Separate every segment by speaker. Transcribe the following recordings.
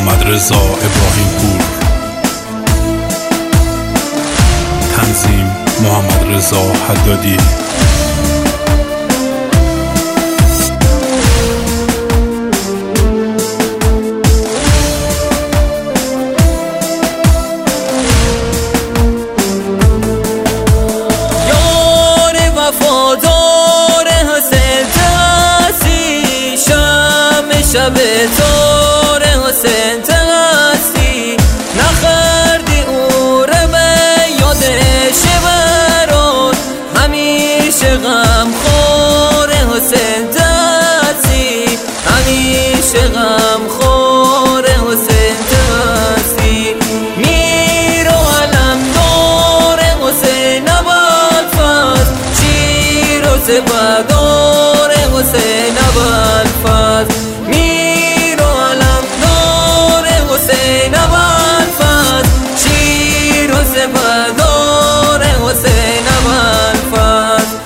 Speaker 1: محمدرضا ابراهیمپور. تنظیم محمدرضا حدادی.
Speaker 2: شب تار حسین تغستی نخردی او رو به یادش برات، همیشه غم خور حسین تغستی، همیشه غم خور حسین تغستی. میر و علم دار حسین ابوالفضل، شیر و سپهدار حسین ابوالفضل. میر و علمدار حسین ابوالفضل، شیر و سپهدار حسین ابوالفضل.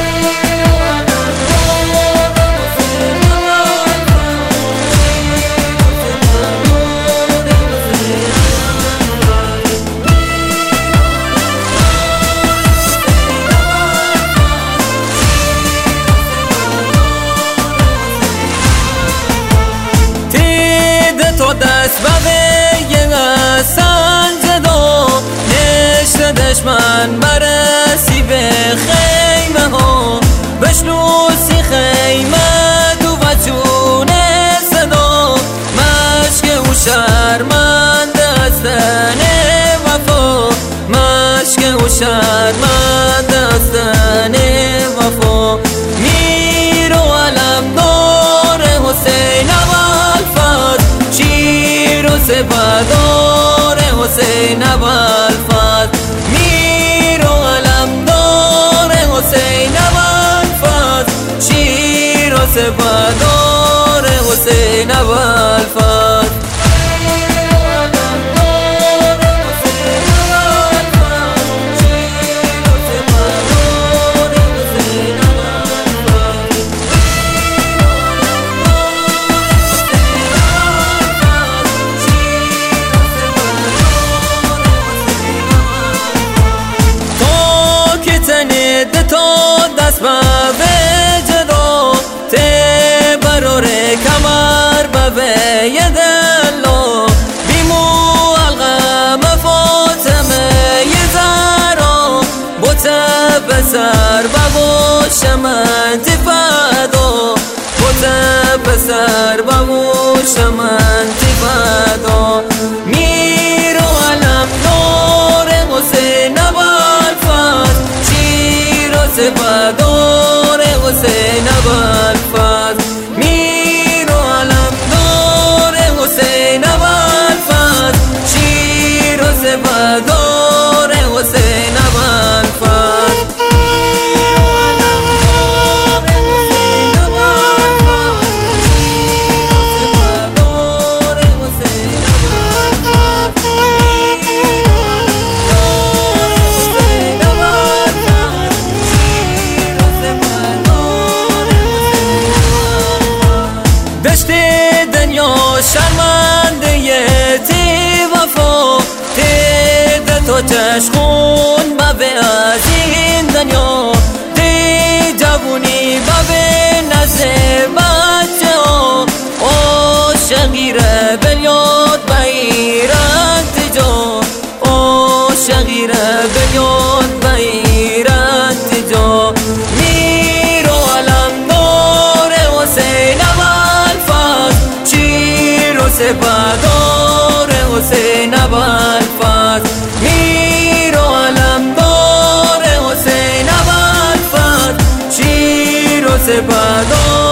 Speaker 2: دست بقیه سنجدا نشت دشمن برسی به خیمه ها، بشنوسی خیمه تو بچون صدا، مشک او شرمند از تن وفا، مشک او شرمند از تن وفا. میر و علمدار حسین ابوالفضل، شیر و سپهدار حسین ابوالفضل. میر و علمدار حسین ابوالفضل، شیر و سپهدار حسین ابوالفضل. تا دست به جدا ته برور کمر به یدلا، بیمو الغم فاطمه یزارا، بوته بسر بابوش من تفادا، بوته بسر بابوش من تفادا. میر و علمدار حسین ابوالفضل، سپهدار حسین ابوالفضل. میر و علمدار حسین ابوالفضل، شیر و سپهدار حسین ابوالفضل. دشت دنیا شرمنده تی وفا، تی تو چشخون بابه از این دنیا، تی جوونی بابه نزد بچه ها، عاشقیره بلیاد بیرت جا، عاشقیره بلیاد بیرت جا. میر و علمدار حسین ابوالفضل، شیر و سپهدار حسین ابوالفضل. میر و علمدار حسین ابوالفضل، شیر و سپهدار